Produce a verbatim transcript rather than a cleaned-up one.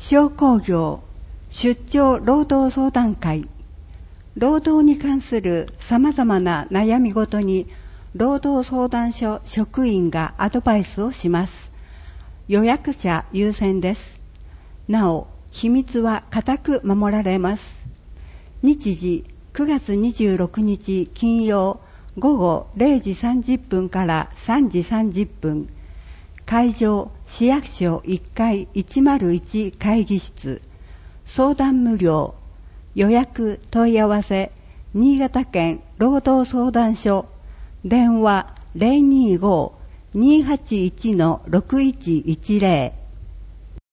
商工業出張労働相談会、労働に関する様々な悩みごとに労働相談所職員がアドバイスをします。予約者優先です。なお、秘密は固く守られます。日時くがつにじゅうろくにち金曜午後れいじさんじゅっぷんからさんじさんじゅっぷん、会場市役所いっかいいちまるいち会議室、相談無料、予約問い合わせ新潟県労働相談所、電話 ゼロにーごーにーはちいちのろくいちいちゼロ